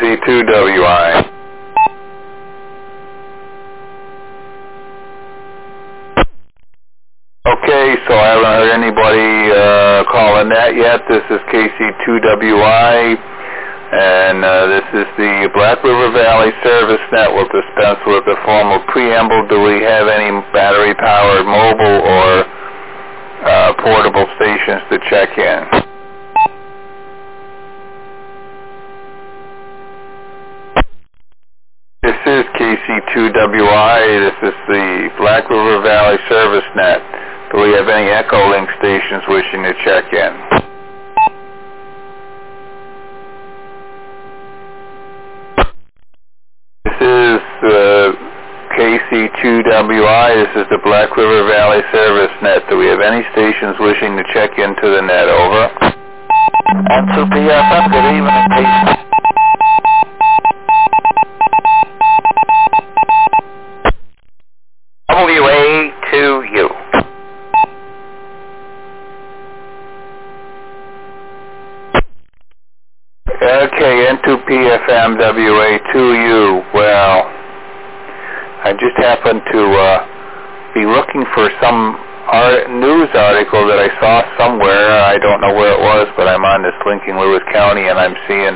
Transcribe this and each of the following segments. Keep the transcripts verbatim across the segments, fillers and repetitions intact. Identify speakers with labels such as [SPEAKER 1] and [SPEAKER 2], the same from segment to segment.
[SPEAKER 1] C two W I. Okay, so I haven't heard anybody uh, calling that yet. This is K C two W I, and uh, this is the Black River Valley Service Net. Will dispense with the formal preamble. Do we have any battery-powered mobile or uh, portable stations to check in? This is K C two W I. This is the Black River Valley Service Net. Do we have any Echolink stations wishing to check in? This is uh, K C two W I. This is the Black River Valley Service Net. Do we have any stations wishing to check into the net? Over.
[SPEAKER 2] N two P F M, good evening, Pete. W A two U.
[SPEAKER 1] Okay, N two P F M W A two U. Well, I just happened to uh, be looking for some art news article that I saw somewhere. I don't know where it was, but I'm on this Lincoln Lewis County, and I'm seeing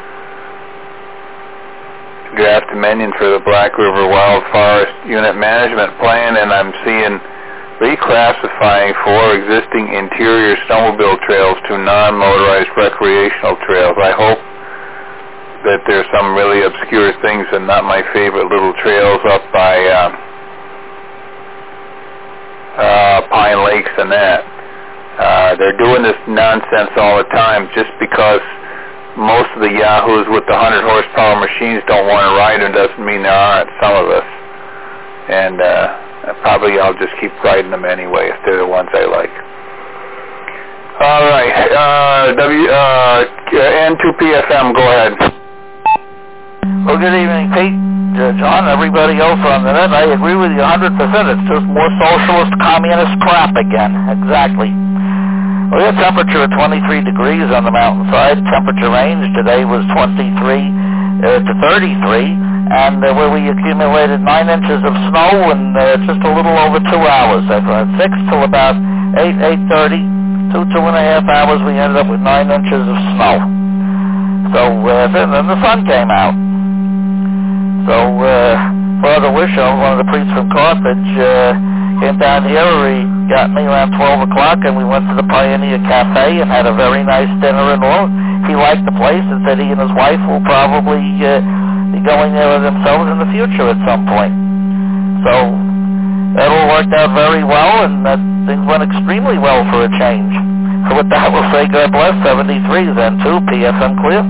[SPEAKER 1] draft amendment for the Black River Wild Forest Unit Management Plan, and I'm seeing reclassifying four existing interior snowmobile trails to non-motorized recreational trails. I hope that there's some really obscure things and not my favorite little trails up by uh, uh, Pine Lakes and that. Uh, they're doing this nonsense all the time just because most of the yahoos with the one hundred horsepower machines don't want to ride them. Doesn't mean there aren't some of us. And uh, probably I'll just keep riding them anyway if they're the ones I like. All right, uh, W uh, N two P F M, go ahead.
[SPEAKER 2] Well, good evening, Pete, uh, John, everybody else on the net. I agree with you one hundred percent. It's just more socialist, communist crap again. Exactly. We had temperature at twenty-three degrees on the mountainside. Temperature range today was twenty-three uh, to thirty-three, and uh, where we accumulated nine inches of snow in uh, just a little over two hours. At uh, six till about eight, eight thirty, two, two and a half hours, we ended up with nine inches of snow. So uh, then, then the sun came out. So uh, Father Wishow, one of the priests from Carthage, uh, came down here. He got me around twelve o'clock, and we went to the Pioneer Cafe and had a very nice dinner and all. He liked the place and said he and his wife will probably uh, be going there themselves in the future at some point. So that all worked out very well, and that things went extremely well for a change. So with that, we'll say God bless. seventy-three then two P F M clear.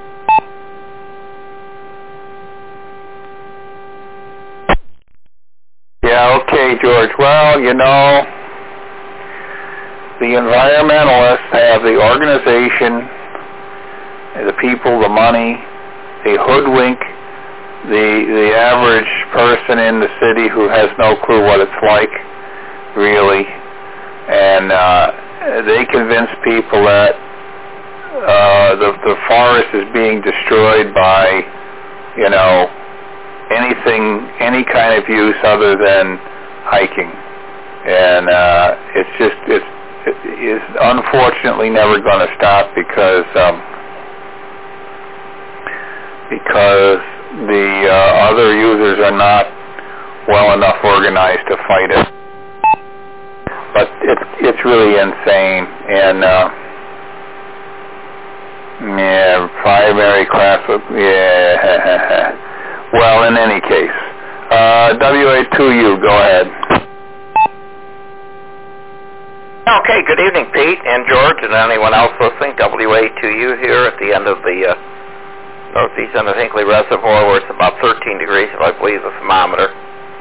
[SPEAKER 1] Yeah, okay, George. Well, you know, the environmentalists have the organization, the people, the money, they hoodwink the the average person in the city who has no clue what it's like, really, and uh, they convince people that uh, the the forest is being destroyed by, you know, anything, any kind of use other than hiking, and uh, it's just it's it's unfortunately never going to stop because um, because the uh, other users are not well enough organized to fight it. But it's it's really insane, and uh, yeah, primary class, yeah. Well, in any case, uh, W A two U, go ahead.
[SPEAKER 2] Okay, good evening, Pete and George and anyone else listening. W A two U here at the end of the uh, northeast end of Hinckley Reservoir, where it's about thirteen degrees, if I believe the thermometer.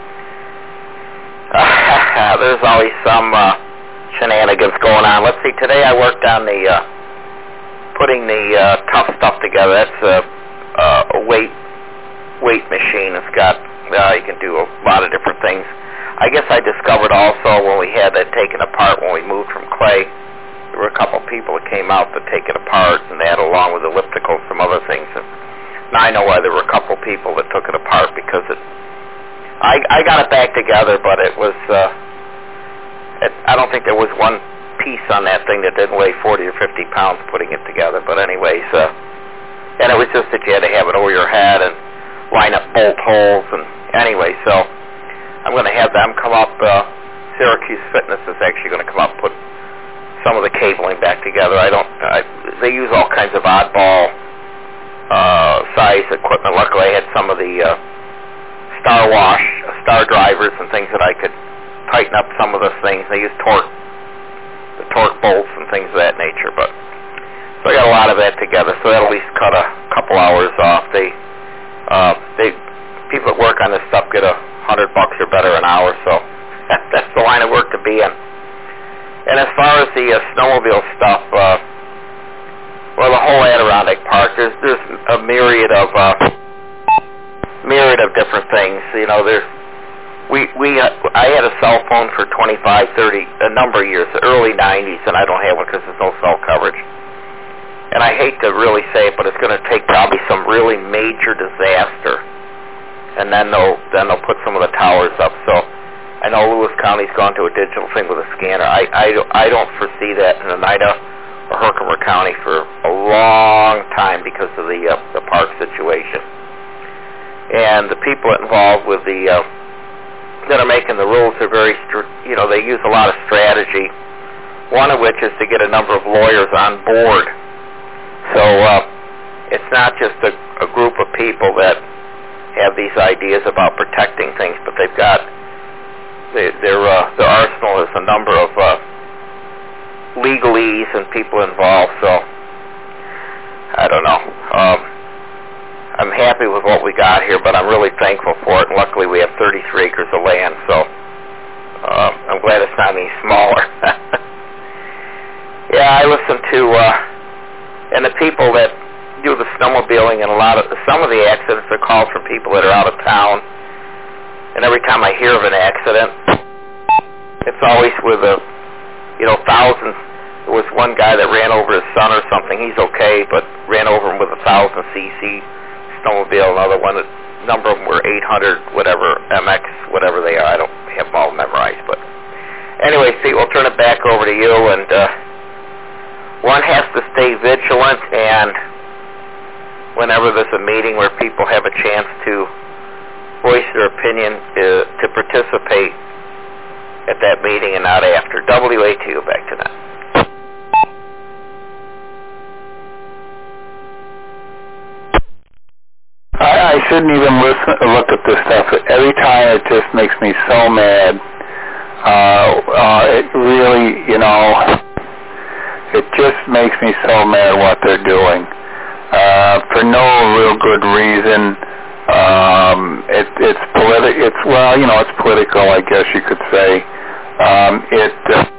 [SPEAKER 2] Uh, there's always some uh, shenanigans going on. Let's see, today I worked on the uh, putting the uh, tough stuff together. That's a, uh, a weight weight machine. It's got, uh, you can do a lot of different things. I guess I discovered also when we had that taken apart, when we moved from clay, there were a couple people that came out to take it apart, and they had along with ellipticals some other things. And Now I know why there were a couple people that took it apart because it. I I got it back together, but it was. Uh, it, I don't think there was one piece on that thing that didn't weigh forty or fifty pounds putting it together. But anyways, uh, and it was just that you had to have it over your head and line up bolt holes and anyway. So I'm going to have them come up. Uh, Syracuse Fitness is actually going to come up and put some of the cabling back together. I don't. I, they use all kinds of oddball uh, size equipment. Luckily, I had some of the uh, Star Wash, uh, Star drivers, and things that I could tighten up some of those things. They use torque, the torque bolts and things of that nature. But so I got a lot of that together. So that'll at least cut a couple hours off. They, uh, they, people that work on this stuff get a hundred bucks or better an hour. So that, that's the line of work to be in. And as far as the uh, snowmobile stuff, uh, well, the whole Adirondack Park, there's there's a myriad of uh, myriad of different things. You know, there's we we uh, I had a cell phone for twenty-five, thirty, a number of years, the early nineties, and I don't have one because there's no cell coverage. And I hate to really say it, but it's going to take probably some really major disaster, and then they'll then they'll put some of the towers up. So I know Lewis County's gone to a digital thing with a scanner. I I, I don't foresee that in Oneida or Herkimer County for a long time because of the uh, the park situation. And the people involved with the uh, that are making the rules are very, you know, they use a lot of strategy. One of which is to get a number of lawyers on board. So uh, it's not just a, a group of people that have these ideas about protecting things, but they've got they, their uh, their arsenal is a number of uh, legalese and people involved. So I don't know. Um, I'm happy with what we got here, but I'm really thankful for it. And luckily, we have thirty-three acres of land, so uh, I'm glad it's not any smaller. Yeah, I listen to. Uh, And the people that do the snowmobiling and a lot of some of the accidents are called from people that are out of town. And every time I hear of an accident, it's always with a, you know, thousands. There was one guy that ran over his son or something. He's okay, but ran over him with a thousand cc snowmobile. Another one, a number of them were eight hundred, whatever M X, whatever they are. I don't have them all memorized, but anyway, Steve, we'll turn it back over to you and. Uh, One has to stay vigilant, and whenever there's a meeting where people have a chance to voice their opinion, uh, to participate at that meeting and not after. W A T O, back to that.
[SPEAKER 1] I, I shouldn't even listen, look at this stuff. Every time it just makes me so mad. Uh, uh, it really, you know... It just makes me so mad what they're doing. Uh, for no real good reason. Um, it, it's politi- It's well, you know, it's political, I guess you could say. Um, it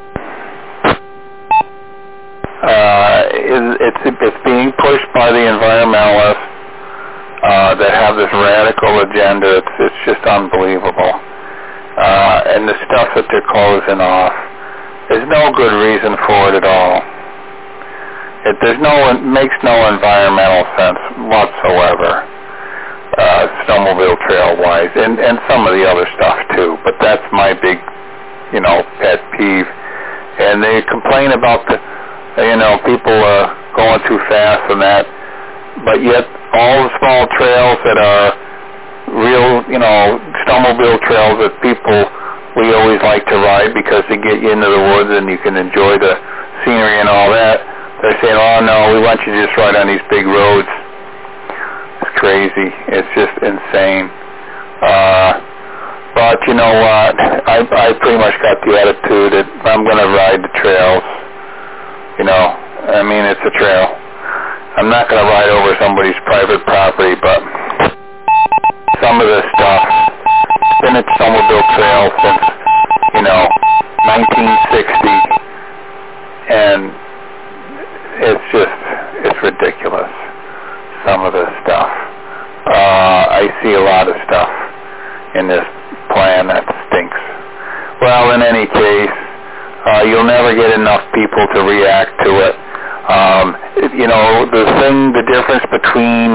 [SPEAKER 1] uh, is, it's it's being pushed by the environmentalists uh, that have this radical agenda. It's it's just unbelievable. Uh, and the stuff that they're closing off. There's no good reason for it at all. It there's no it makes no environmental sense whatsoever, uh, snowmobile trail wise, and and some of the other stuff too. But that's my big, you know, pet peeve. And they complain about the, you know, people uh, going too fast and that. But yet all the small trails that are real, you know, snowmobile trails that people we always like to ride because they get you into the woods and you can enjoy the scenery and all that. They're saying, oh, no, we want you to just ride on these big roads. It's crazy. It's just insane. Uh, but you know what? I, I pretty much got the attitude that I'm going to ride the trails. You know, I mean, it's a trail. I'm not going to ride over somebody's private property, but some of this stuff, it's been a snowmobile trail since, you know, nineteen sixty, and it's just, it's ridiculous, some of this stuff. Uh, I see a lot of stuff in this plan that stinks. Well, in any case, uh, you'll never get enough people to react to it. Um, it, you know, the thing, the difference between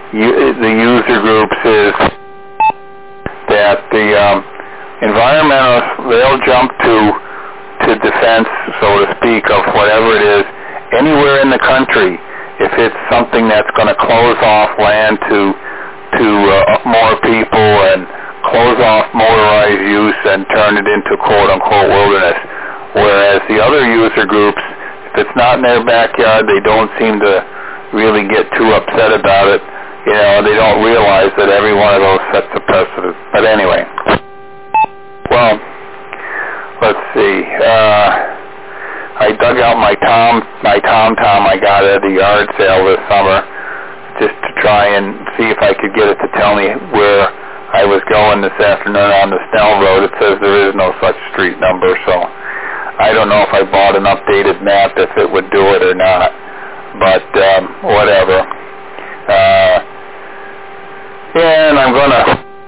[SPEAKER 1] the user groups is that the um, environmentalists, they'll jump to to defense, so to speak, of whatever it is, anywhere in the country, if it's something that's going to close off land to to uh, more people and close off motorized use and turn it into quote-unquote wilderness. Whereas the other user groups, if it's not in their backyard, they don't seem to really get too upset about it. You know, they don't realize that every one of those sets a precedent. But anyway, well, let's see. Uh, I dug out my tom, my tom tom I got at the yard sale this summer, just to try and see if I could get it to tell me where I was going this afternoon on the Snell Road. It says there is no such street number, so I don't know if I bought an updated map if it would do it or not. But um, whatever. Uh, and I'm gonna.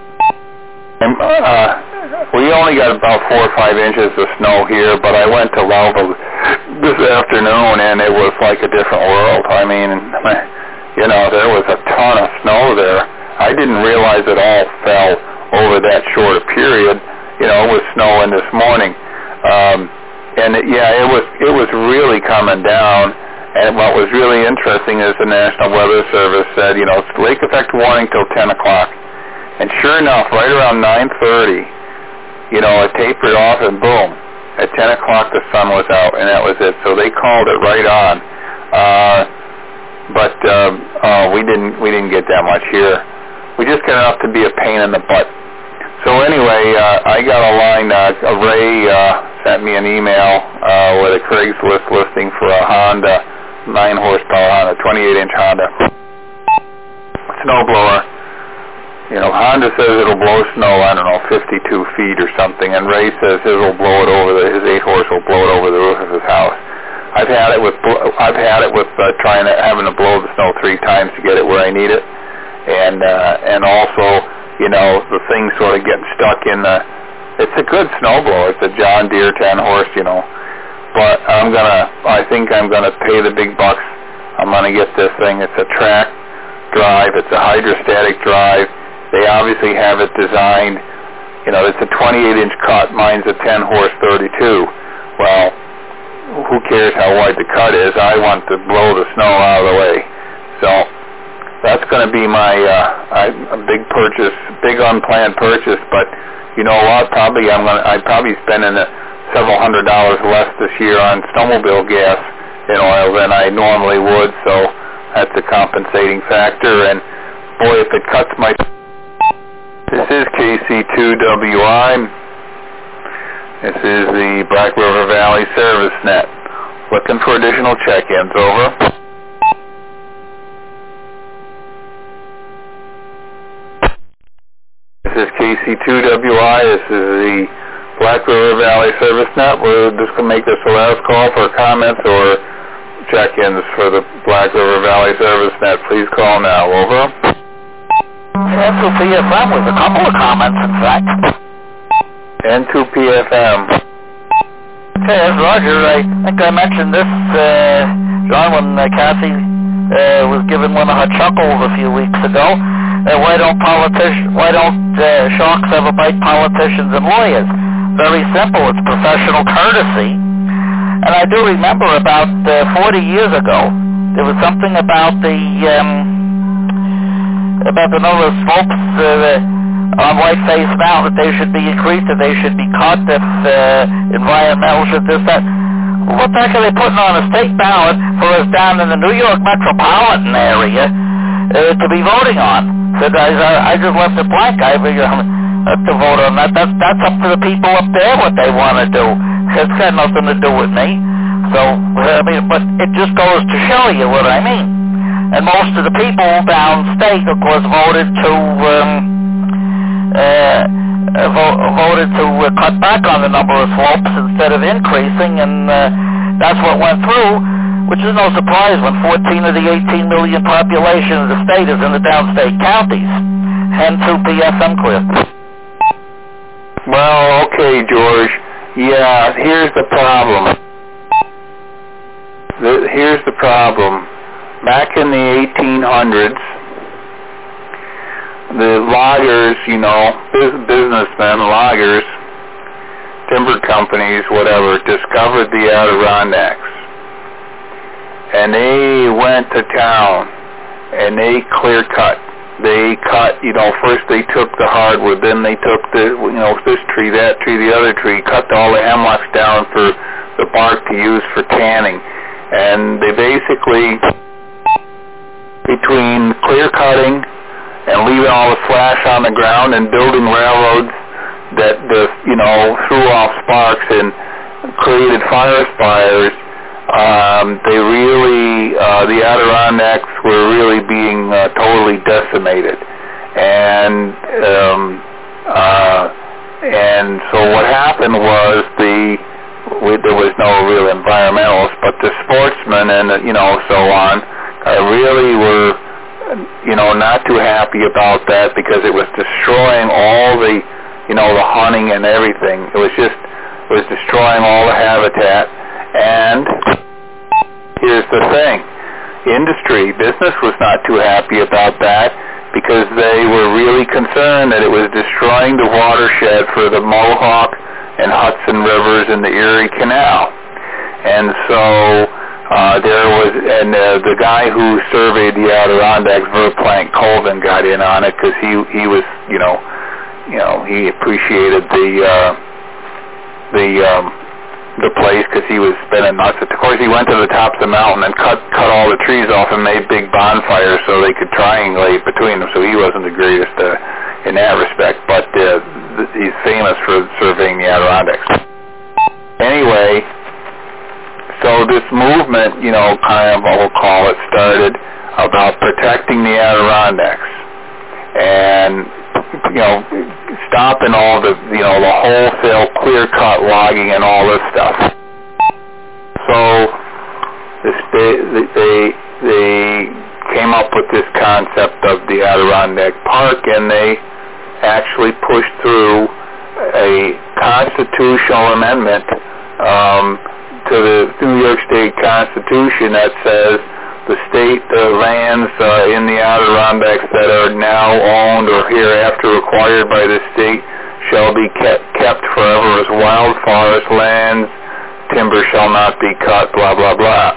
[SPEAKER 1] Uh, we only got about four or five inches of snow here, but I went to Lowville this afternoon, and it was like a different world. I mean, you know, there was a ton of snow there. I didn't realize it all fell over that short a period. You know, it was snowing this morning, um, and it, yeah, it was it was really coming down. And what was really interesting is the National Weather Service said, you know, it's lake effect warning till ten o'clock. And sure enough, right around nine thirty, you know, it tapered off and boom, at ten o'clock the sun was out, and that was it. So they called it right on. Uh, but uh, uh, we didn't we didn't get that much here. We just got enough to be a pain in the butt. So anyway, uh, I got a line. Uh, Ray uh, sent me an email uh, with a Craigslist listing for a Honda nine horsepower Honda, twenty-eight inch Honda snowblower. You know, Honda says it'll blow snow, I don't know, fifty-two feet or something, and Ray says his will blow it over the, his eight horse will blow it over the roof of his house. I've had it with I've had it with uh, trying to having to blow the snow three times to get it where I need it, and uh, and also, you know, the thing sort of getting stuck in the. It's a good snowblower. It's a John Deere ten horse, you know. But I'm gonna, I think I'm gonna pay the big bucks. I'm gonna get this thing. It's a track drive. It's a hydrostatic drive. They obviously have it designed. You know, it's a twenty-eight inch cut. Mine's a ten horse thirty-two. Well, who cares how wide the cut is? I want to blow the snow out of the way. So that's gonna be my uh, I, a big purchase, big unplanned purchase. But you know what? Probably I'm gonna. I probably spending a several hundred dollars less this year on snowmobile gas and oil than I normally would, so that's a compensating factor. And boy, if it cuts my... This is K C two W I. This is the Black River Valley Service Net. Looking for additional check-ins, over. This is K C two W I. This is the Black River Valley Service Net. We're just going to make this the last call for comments or check-ins for the Black River Valley Service Net. Please call now. Over.
[SPEAKER 2] N two P F M with a couple of comments, in fact.
[SPEAKER 1] N two P F M.
[SPEAKER 2] Okay, it's Roger. I think I mentioned this, uh, John, when uh, Kathy uh, was giving one of her chuckles a few weeks ago. Uh, why don't politicians, why don't uh, sharks ever bite politicians and lawyers? Very simple. It's professional courtesy. And I do remember about uh, forty years ago, there was something about the um, about the number of slopes uh, on Whiteface Mountain that they should be increased, that they should be cut, if uh, environmental should this, that. What the heck are they putting on a state ballot for us down in the New York metropolitan area uh, to be voting on? So guys, I, I just left it blank. I figure have to vote on that. That's, that's up to the people up there what they want to do. It's got nothing to do with me. So, I mean, but it just goes to show you what I mean. And most of the people downstate, of course, voted to um, uh, vo- voted to uh, cut back on the number of slopes instead of increasing, and uh, that's what went through, which is no surprise when fourteen of the eighteen million population of the state is in the downstate counties. N two P F M clear.
[SPEAKER 1] Well, okay, George. Yeah, here's the problem. The, here's the problem. Back in the eighteen hundreds, the loggers, you know, businessmen, loggers, timber companies, whatever, discovered the Adirondacks. And they went to town, and they clear cut. They cut, you know, first they took the hardwood, then they took the, you know, this tree, that tree, the other tree, cut all the hemlocks down for the bark to use for tanning. And they basically, between clear cutting and leaving all the flash on the ground and building railroads that, the, you know, threw off sparks and created forest fires, um, they really, uh, the Adirondacks were really being uh, totally decimated. And, um, uh, and so what happened was the, we, there was no real environmentalists, but the sportsmen and, you know, so on, uh, really were, you know, not too happy about that because it was destroying all the, you know, the hunting and everything. It was just, it was destroying all the habitat. And here's the thing. Industry, business was not too happy about that because they were really concerned that it was destroying the watershed for the Mohawk and Hudson rivers and the Erie Canal. And so uh, there was, and uh, the guy who surveyed the Adirondacks, Verplanck Colvin, got in on it because he he was, you know, you know, he appreciated the uh, the um, the place because he was spending nuts. Of course, he went to the top of the mountain and cut cut all the trees off and made big bonfires so they could triangulate between them. So he wasn't the greatest uh, in that respect, but uh, he's famous for surveying the Adirondacks. Anyway, so this movement, you know, kind of, we'll call it, started about protecting the Adirondacks and, you know, stopping all the, you know, the wholesale clear-cut logging and all this stuff. So this, they, they, they came up with this concept of the Adirondack Park, and they actually pushed through a constitutional amendment um, to the New York State Constitution that says the state uh, lands uh, in the Adirondacks that are now owned or hereafter acquired by the state shall be kept, kept forever as wild forest lands. Timber shall not be cut, blah, blah, blah.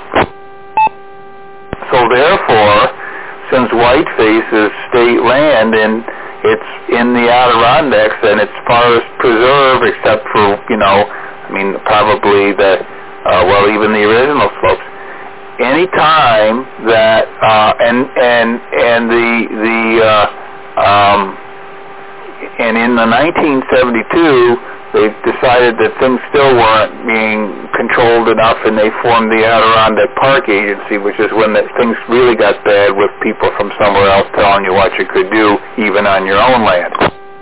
[SPEAKER 1] So therefore, since Whiteface is state land and it's in the Adirondacks and it's forest preserve except for, you know, I mean, probably the, uh, well, even the original slopes. Any time that uh, and and and the the uh, um, and in the nineteen seventy-two they decided that things still weren't being controlled enough, and they formed the Adirondack Park Agency, which is when the, things really got bad with people from somewhere else telling you what you could do, even on your own land.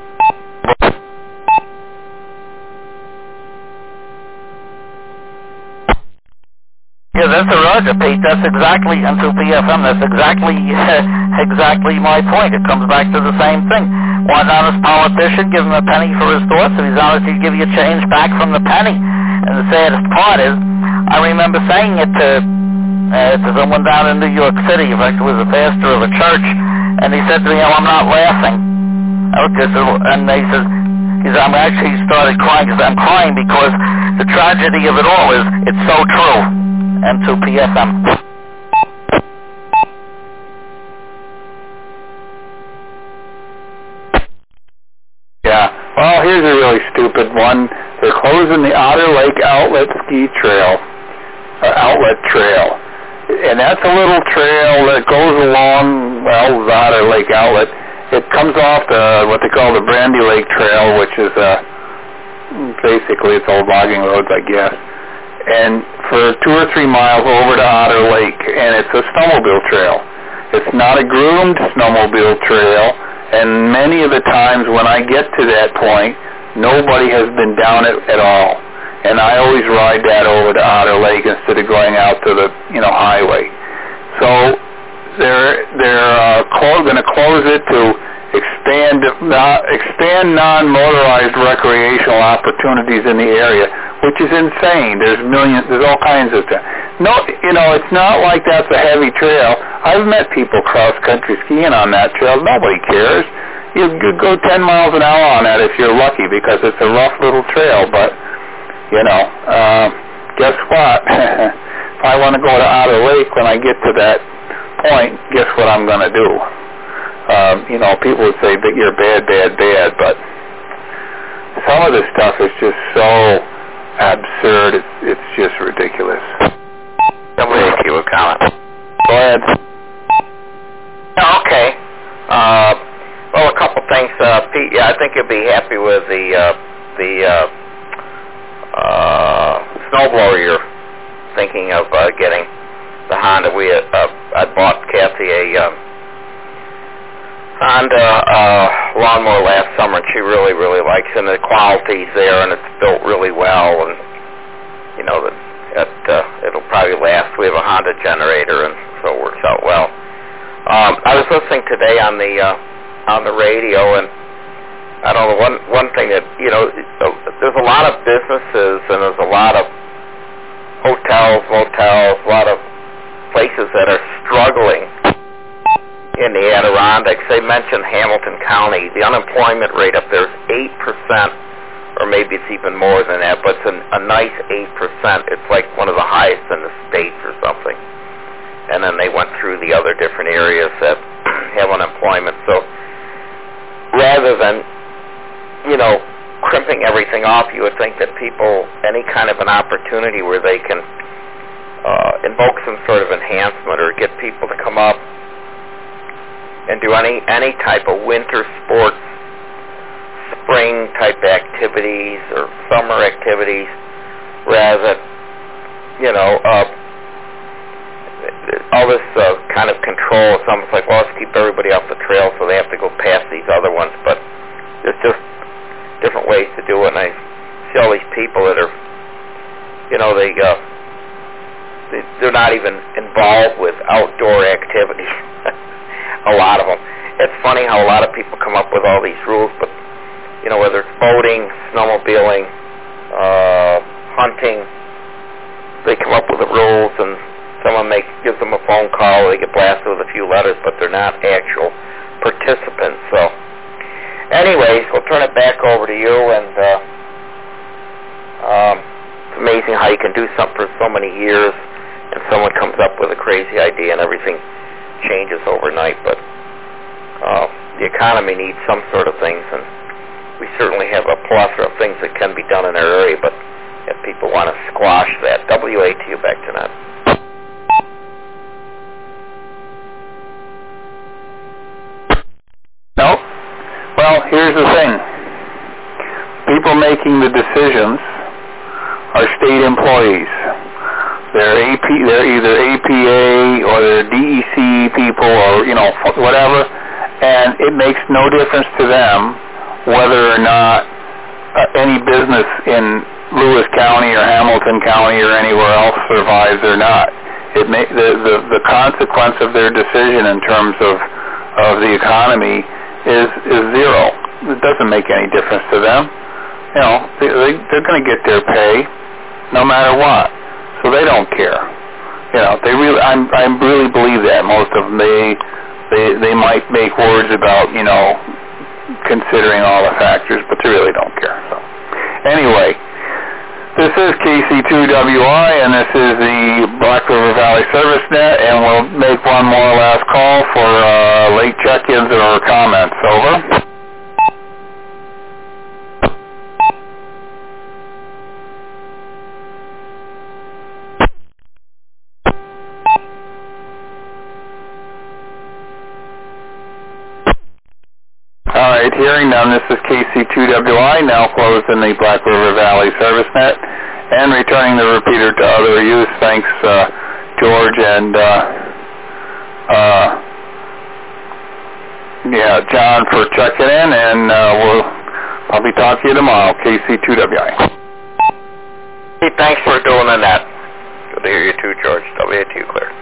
[SPEAKER 2] Yeah, that's a Roger, Pete. That's exactly, on two P F M, that's exactly uh, exactly my point. It comes back to the same thing. One honest politician, give him a penny for his thoughts. If he's honest, he'd give you change back from the penny. And the saddest part is, I remember saying it to, uh, to someone down in New York City. In fact, it was a pastor of a church. And he said to me, oh, I'm not laughing. Okay, so, and he says, he said, I'm actually started crying because I'm crying because the tragedy of it all is it's so true. M two P F M.
[SPEAKER 1] Yeah, well, here's a really stupid one. They're closing the Otter Lake Outlet Ski Trail, or Outlet Trail. And that's a little trail that goes along, well, the Otter Lake Outlet. It comes off the, what they call the Brandy Lake Trail, which is uh, basically it's old logging roads, I guess. And for two or three miles over to Otter Lake, and it's a snowmobile trail. It's not a groomed snowmobile trail, and many of the times when I get to that point, nobody has been down it at all. And I always ride that over to Otter Lake instead of going out to the, you know, highway. So they're they're uh, going to close it to expand uh, expand non-motorized recreational opportunities in the area, which is insane. There's millions, there's all kinds of things. No, you know, it's not like that's a heavy trail. I've met people cross-country skiing on that trail. Nobody cares. you could go ten miles an hour on that if you're lucky, because it's a rough little trail. But you know, uh, guess what? If I want to go to Otter Lake when I get to that point, guess what I'm going to do? Um, you know, people would say that you're bad, bad, bad, but some of this stuff is just so absurd. It's, it's just ridiculous.
[SPEAKER 3] Somebody ask you a comment.
[SPEAKER 1] Go ahead.
[SPEAKER 3] Okay. Uh, well, a couple things. Uh, Pete, yeah, I think you'll be happy with the uh, the uh, uh, snowblower you're thinking of uh, getting. The Honda. We uh, I bought Kathy a um, Honda uh, lawnmower last summer, and she really, really likes it. And the quality's there, and it's built really well, and you know that it, uh, it'll probably last. We have a Honda generator, and so it works out well. Um, I was listening today on the uh, on the radio, and I don't know, one one thing that, you know, there's a lot of businesses and there's a lot of hotels, motels, a lot of places that are struggling in the Adirondacks. They mentioned Hamilton County. The unemployment rate up there is eight percent, or maybe it's even more than that, but it's an, a nice eight percent. It's like one of the highest in the states or something. And then they went through the other different areas that have unemployment. So rather than, you know, crimping everything off, you would think that people, any kind of an opportunity where they can uh, invoke some sort of enhancement or get people to come up and do any any type of winter sports, spring type activities or summer activities, rather than, you know, uh, all this uh, kind of control. It's almost like, well, let's keep everybody off the trail so they have to go past these other ones. But there's just different ways to do it, and I see all these people that are, you know, they, uh, they they're not even involved with outdoor activities. A lot of them. It's funny how a lot of people come up with all these rules, but you know, whether it's boating, snowmobiling, uh, hunting, they come up with the rules, and someone makes gives them a phone call, they get blasted with a few letters, but they're not actual participants. So, anyways, we'll turn it back over to you, and uh, um, it's amazing how you can do something for so many years, and someone comes up with a crazy idea, and everything changes overnight. But uh, the economy needs some sort of things, and we certainly have a plethora of things that can be done in our area, but if people want to squash that. W A T U, back to that.
[SPEAKER 1] No? Well, here's the thing. People making the decisions are state employees. They're A P, they're either A P A or they're D E C people, or, you know, whatever, and it makes no difference to them whether or not uh, any business in Lewis County or Hamilton County or anywhere else survives or not. It may, the, the the consequence of their decision in terms of of the economy is is zero. It doesn't make any difference to them. You know, they, they they're going to get their pay no matter what, so they don't care. You know, they really I'm I really believe that most of them, they they they might make words about, you know, considering all the factors, but they really don't care. So anyway, this is K C two W I, and this is the Black River Valley Service Net, and we'll make one more last call for uh, late check-ins or comments. Over. All right, hearing none, this is K C two W I, now closed in the Black River Valley Service Net, and returning the repeater to other use. Thanks, uh, George, and uh, uh, yeah, John, for checking in, and uh, we'll probably talk to you tomorrow. K C two W I.
[SPEAKER 3] Hey, thanks for doing that. Good to hear you too, George. W A T U clear.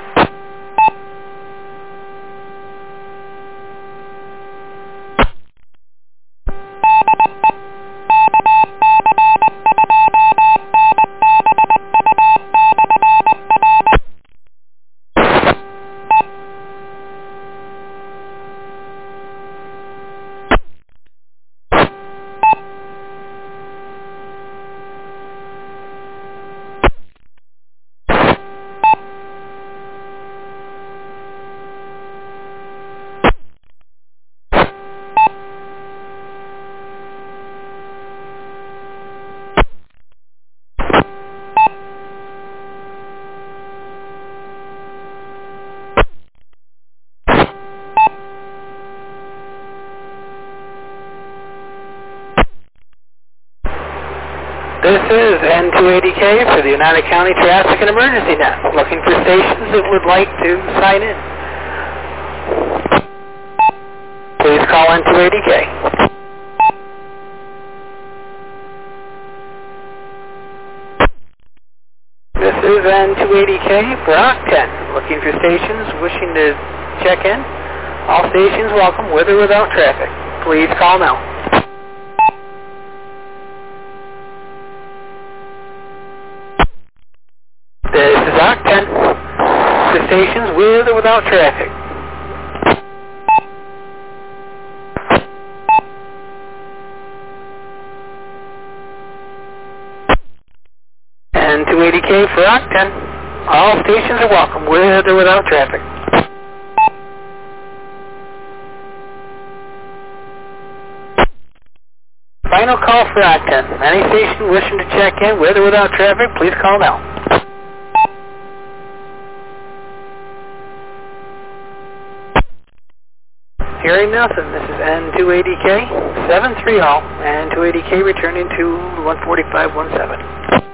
[SPEAKER 4] is N two eighty K for the United County Traffic and Emergency Net. Looking for stations that would like to sign in. Please call N two eighty K. This is N two eighty K for Rock ten. Looking for stations wishing to check in. All stations welcome with or without traffic. Please call now. This is Rock ten. For stations with or without traffic. N two eighty K for Rock ten. All stations are welcome with or without traffic. Final call for Rock ten. Any station wishing to check in with or without traffic, please call now. Hearing nothing, this is N two eighty K, seven three all, and N two eighty K returning to one forty-five one seven.